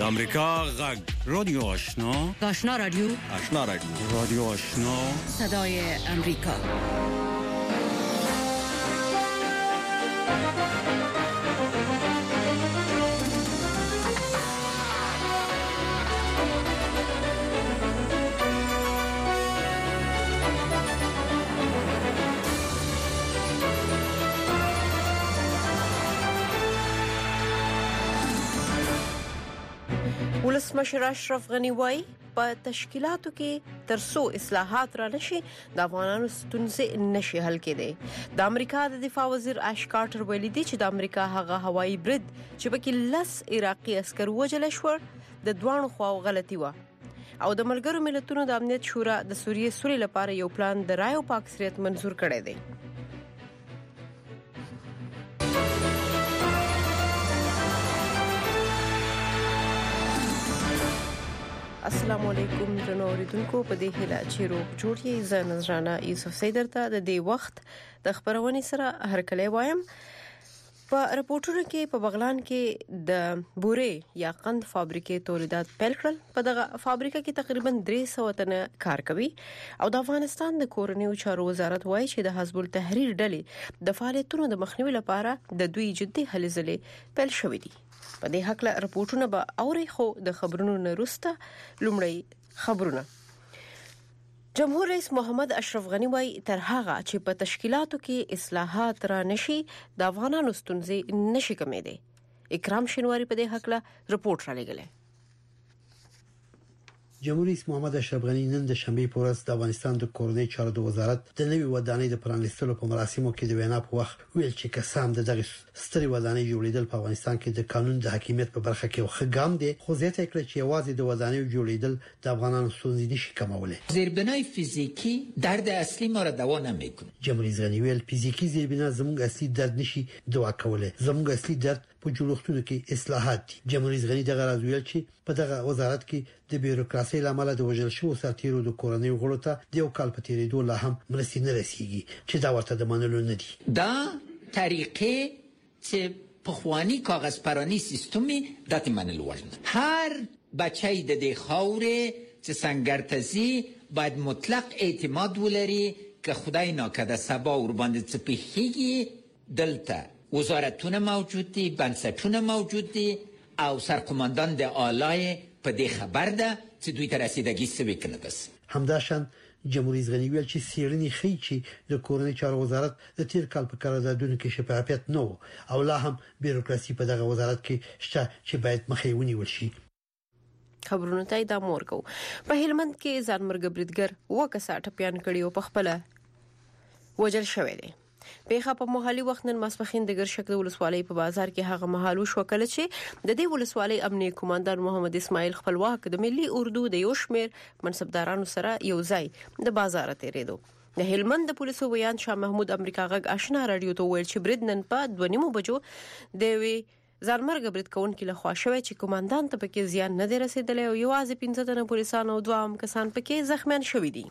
امریکا غږ رادیو آشنا رادیو رادیو آشنا صدای امریکا. ولسمشر اشرف غنی وایي په تشکیلاتو کې ترڅو اصلاحات را نشي د افغانانو ستونزې نشي حل کېدای. د امریکا د دفاع وزیر اش کارټر ویلي دی چې د امریکا هغه هوایي برید چې پکې 10 عراقي عسكر وژل شول د دوانو خواو غلطي و او د ملګرو ملتونو د امنیت شورا د سوریې سوري لپاره یو پلان د رایو په اکثریت منزور کړی دی. السلام علیکم درنو اوریدونکو، په دې هیله چې روغ جوړ یې. زه نذرانه یوسف سیدر ته د دې وخت د خبرونې سره هرکلی وایم. په رپورټونو کې په بغلان کې د بورې یا قند فابریکې تولیدات پیل کړل. په دغه فابریکه کې تقریبا 300 تنه کار کوي او د افغانستان د کورنیو چارو وزارت وایي چې د حزب التحریر ډلې د فعالیتونو د مخنیوي لپاره د دوی جدي هلې ځلې پیل شوې دي. په دې حق له رپورټونه به اوري، خو د خبرونو نه وروسته لومړی خبرونه. جمهور رئیس محمد اشرف غنی وایي تر هغه چې په تشکیلاتو کې اصلاحات را نشي د افغانانو ستونزې نشي کمېدای. اکرام شینواری په دې حق له رپورټ را لګلې. جمهور رئیس محمد اشرف غنی نن د شنبه په ورځ د افغانستان د کورنیو چارو د وزارت د نوي ودانۍ د پرانیستلو په مراسمو کې د وینا په وخت ویل چې قسم د دغه ستري ودانۍ جوړیدل په افغانستان کې د قانون د حاکمیت په برخه کې یو ګام دی، خو زیاته کړ چې یوازې د ودانۍ جوړیدل د افغانانو ستونزې نشي کمولای. زیربنای فیزیکی درد اصلی ما را دوا نمیکنه. جمهور رئیس غنی ویل فیزیکی زیربنا زموږ اصلي درد نشي دوا کولای، زموږ اصلي درد په جوړښتونو کې اصلاحات دي. جمهور رئیس غنی دغه راز ویل چې په دغه وزارت کې د بیروکراسي لامل د وژل شو ساتیرو د کورنیو غړو ته د یو کال په تیریدو لا هم مرستې نه رسیږي چې دا ورته د منلو نه دي. دا طریقې چې په خواني کاغذ پرانی سیستمي دته منل وړ. هر بچی د دې خاورې چې سنگرتزي باید مطلق اعتماد ولري که خدای ناکده سبا ور باندې څه پیښیږي. دلته وزارتونه موجود دي، بنسټونه موجود دي او سرقماندان د آلای په دې خبر ده چې دوی ته رسیدګي څه وکړي. بس همداشان جمهور رئیس غنی ویل چې سیرنی خي چې د کورنیو چارو وزارت د تیر کال په قراردادونو کې شفافیت نه او لا هم بیروکراسي په دغه وزارت کې شته چې باید مخې ونیول شي. خبرونه ته د مورګو په هلمند کې ځانمرګ بریدګر وکړه ټپيان کړي او په خپل وجل شوې دي. پیښه په محلي وخت نن ماسپخین د ګرشک د ولسوالۍ په بازار کې هغه مهال وشو کله چې د دې ولسوالۍ امنیه کمانډر محمد اسماعیل خپلواک د ملي اردو د یو شمیر منصبدارانو سره یو ځای د بازار تیریدو. د هلمند د پولیسو ویان شاه محمود امریکا غږ آشنا رادیو ته ویل چې برید نن په 2:30 بجو د وی ځانمرګ برید کوونکو له خوا شوی چې کمانډان ته پکې زیان نه دی رسیدلی او یوازې 15 تنه پولیسانو او 2 کسان پکې زخمیان شوي دي.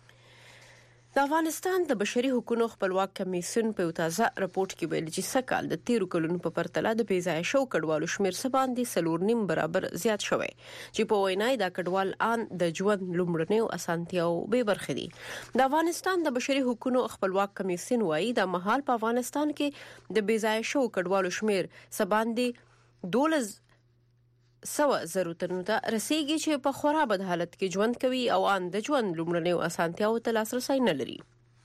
د افغانستان د بشري حقوقو خپلواک کمیسیون په تازه رپورت کې ویل چې سکهال د 13 کلونو په پرتله د بیځای شو کډوالو شمیر سباندې 4.5 برابر زیات شوی چې په وینای د کډوال ان د ژوند لومړنیو اسانتیاو به برخه دي. د افغانستان د بشري حقوقو خپلواک کمیسیون وایي د محل په افغانستان کې د بیځای شو کډوالو شمیر سباندې 12,000 تنو ته رسیدي چې په خورا بد حالت کې ژوند کوي او ان د ژوند لومړنیو اسانتیاو ته لاسرسي نه لري.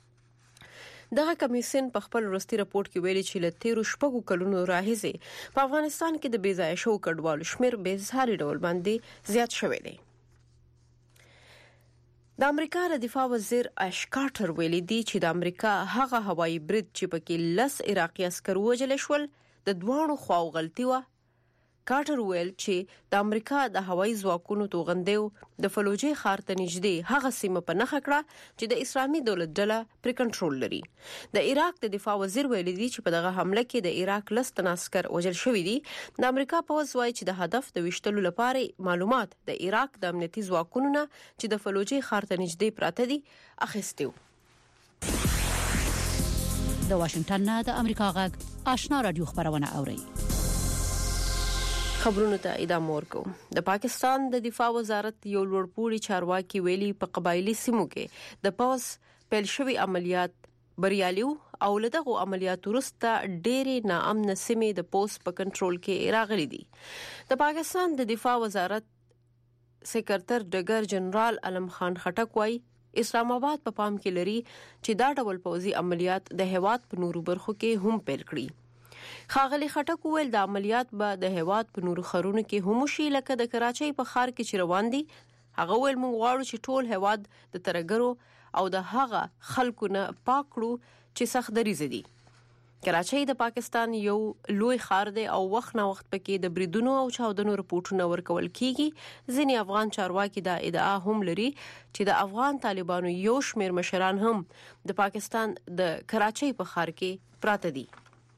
دغه کمیسیون په خپل وروستي رپورت کې ویلي چې له 13 کلونو راهیسې په افغانستان کې د بیځای شو کډوالو شمیر به ظاهري ډول باندې زیات شوی دی. د امریکا د دفاع وزیر اش کارټر ویلي دی چې د امریکا هغه هوایي برید چې پکې 10 عراقي عسكر وژل شول د دوانو خواو غلطي و. کارټر ویل چې د امریکا د هوایي ځواکونو توغندیو د فلوجي ښار ته نږدې هغه سیمه په نخښه کړه چې د اسلامي دولت ډله پر کنټرول لري. د عراق د دفاع وزیر ویل دي چې په دغه حمله کې د عراق 10 تنه عسكر وژل شوي دي. د امریکا پوځ وایي چې د هدف د وشتلو لپاره معلومات د عراق د امنیتي ځواکونو نه چې د فلوجي ښار ته نږدې پراته دي اخیستیو. د واشنگټن نه د امریکا غږ آشنا رادیو خبرونه اوري. خبرونه ته ادامه ورکو. د پاکستان د دفاع وزارت یو لوړپوړي چارواکي ویلي په قبایلی سیمو کې د پوز پیل شوی عملیات بریالیو او لدغه عملیات وروسته ډېرې ناامن سیمې د پوز په کنټرول کې راغلي دي. د پاکستان د دفاع وزارت سکرټر ډګر جنرال علم خان خټک وايي اسلام آباد په پام کې لري چې دا ډول پوزي عملیات د هیواد په نورو برخو کې هم پیل کړي. خاغلی خټک ویل د عملیات به د هیواد په نورو خرونو کې هم شي لکه د کراچۍ په خار کې چې روان دي. هغه ویل موږ غواړو چې ټول هیواد د ترګرو او د هغه خلکو نه پاک کړو چې سخت دریځ دي. کراچۍ د پاکستان یو لوی خار دی او وخت نه وخت پکې د بریدونو او چاودنو رپورټونه ورکول کیږي. ځینې افغان چارواکي دا ادعا هم لري چې د افغان طالبانو یو شمېر مشران هم د پاکستان د کراچۍ په خار کې پراته دي.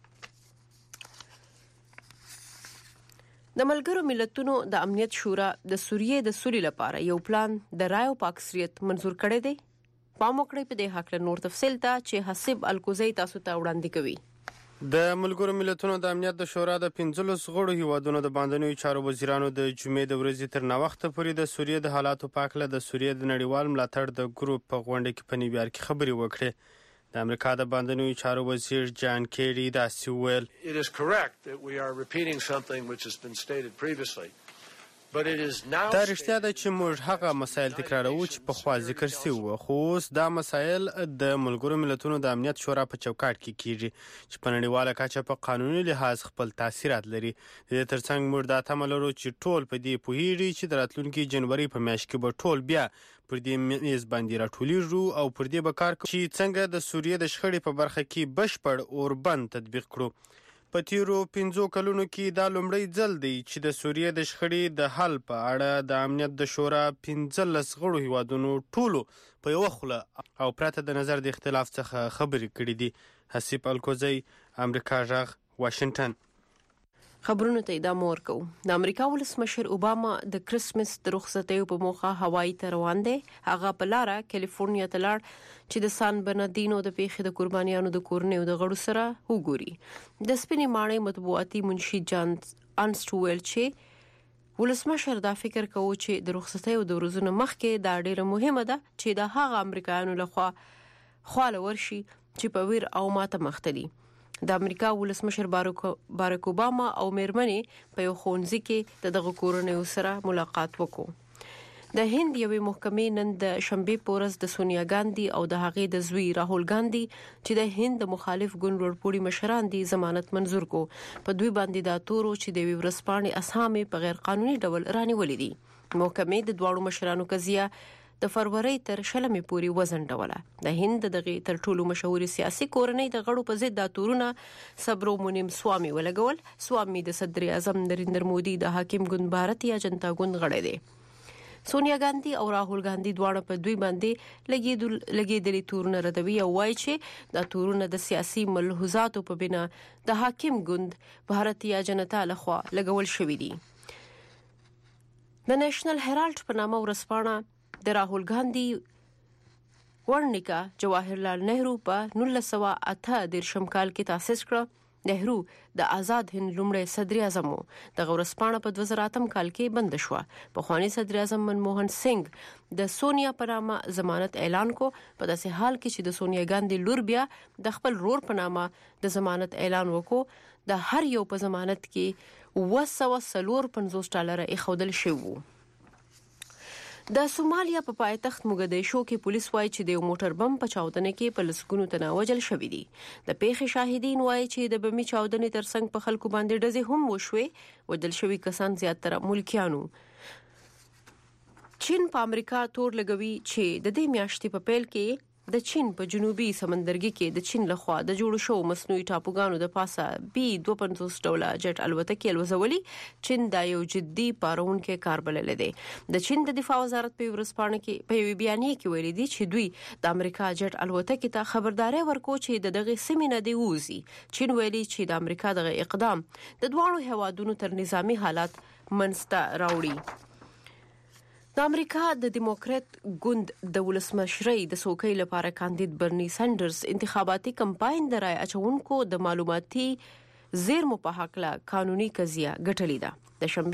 د ملګرو ملتونو د امنیت شورا د سوریې د سولې لپاره یو پلان د رایو په اکثریت منزور کړی دی. پام وکړئ په دې حق له نور تفصیل ته چې حسب الکوزی تاسو ته وړاندې کوي. د ملګرو ملتونو د امنیت د شورا د 15 غړو هیوادونو د باندنیو چارو وزیرانو د جمعې د ورځې تر ناوخته پورې د سوریې د حالاتو په اړه د سوریې د نړیوال ملاتړ د ګروپ په غونډه کې په نیویارک کې خبرې وکړې. د امریکا د باندنیو چارو وزیر جان کیری دا سویل It is correct that we are repeating something which has been stated previously. But it is now دا رښتیا ده چې موږ هغه مسایل تکراروو چې په خوا ذکر شوي وو، خو اوس دا مسایل د ملګرو ملتونو د امنیت شورا په چوکاټ کې کیږي چې په نړیواله کچه په قانوني لحاظ خپل تاثیرات لري. د دې ترڅنګ موږ دا تمه لرو چې ټول په دې پوهیږي چې د راتلونکي جنوري په میاشت کې به ټول بیا پر دې میز باندې راټولیږو او پر دې به کار کوو چې څنګه د سوریې د شخړې په برخه کې بشپړ اوربند تطبیق کړو. په تیرو 5 کلونو کې دا لومړی ځل دی چې د سوریې د شخړې د حل په اړه د امنیت د شورا 15 غړو هیوادونو ټولو په یو خوله او پرته د نظر د اختلاف څخه خبرې کړې دي. حسیب الکوزی، امریکا غږ، واشنگټن. خبرونه ته ادامه ورکو. د امریکا ولسمشر اوباما د کرسمس د رخصتیو په موخه هوایی ته روان دی. هغه په لاره کالیفورنیا ته لاړ چې د سان برناردینو د پیښې د قربانیانو د کورنیو د غړو سره وګوري. د سپینې ماڼۍ مطبوعاتي منشي جان انسټ ویل چې ولسمشر دا فکر کوي چې د رخصتیو د ورځې مخکې دا ډیره مهمه ده چې د هغه امریکایانو لخوا خواله ورشي چې په ویر او ماته مختلي. د امریکا ولسمشر باراک اوباما او میرمنې په یو ښوونځي کې دغه کورنیو سره ملاقات وکړو. د هند یوې محکمې نن د شنبې په ورځ د سونیا ګاندي او د هغې د زوی راهول ګاندي چې د هند د مخالف ګوند لوړپوړي مشران دي ضمانت منزور کو. په دوی باندې دا تورو چې د ورسپانې اسامه په غیر قانوني ډول رانیولې دي. محکمې د دوړو مشرانو قضیه د فروری تر شلمې پورې وزنډوله. د هند دغه تر ټولو مشهور سیاسي کورنۍ د غړو په ضد د تورونه سبرومونیم سوامي ولګول. سوامي د صدر اعظم نریندر مودي د حاکم ګوند بھارتیا جنتا ګوند غړی دی. سونیا ګاندي او راهول ګاندي دواړه په دوی باندې لګیدلي تورونه ردوي او وایي چې د تورونه د سیاسي ملحوظاتو په بنا د حاکم ګوند بھارتیا جنتا لخوا لګول شوې دي. د نېشنل هرالډ په نامه ورسپانه د راهول ګاندي ورنیکا جواهرلال نهرو په 1938 کال کې تاسیس کړ. نهرو د آزاد هند لومړی صدر اعظم و. د ورسپانه په 2008 کال کې بند شو. پخوانی صدر اعظم منموهن سنگ د سونیا په نامه ضمانت اعلان کو. په داسې حال کې چې د سونیا ګاندي لور بیا د خپل رور په نامه د ضمانت اعلان وکړو. د هر یو په ضمانت کې $250 ایښودل شوی. د سومالیا په پایتخت موګدیشو کې پولیس وایي چې د موټر بم په چاودنه کې په لسګونو تنه وژل شوي دي. د پیښې شاهدین وایي چې د بمي چاودنې ترڅنګ په خلکو باندې ډزې هم وشوې. وژل شوي کسان زیاتره ملکیانو. چین په امریکا تور لګوي چې د دې میاشتې په پیل کې د چین په جنوبي سمندرګي کې د چین لخوا د جوړ شو مصنوعي ټاپوګانو د پاسه B-52 جټ الوتکې الوزولي. چین دا یو جدي پارونکو کار بلل دی. د چین د دفاع وزارت په ورسپانه کې په یو بیانیه کې ویلي دي چې دوی د امریکا جټ الوتکې ته خبرداري ورکو چې دغه سیمې نه دی وځي. چین ویلي چې د امریکا دغه اقدام د دوه هیوادونو تر نظامی حالات منځته راوړي. د امریکا د دیموکرات ګوند د ولسمشرۍ د څوکۍ لپاره کاندید برني سانډرز انتخاباتي کمپاین د رای اچونکو د معلوماتي زیرمو په حق له قانوني قضیه ګټلې ده. د شنبه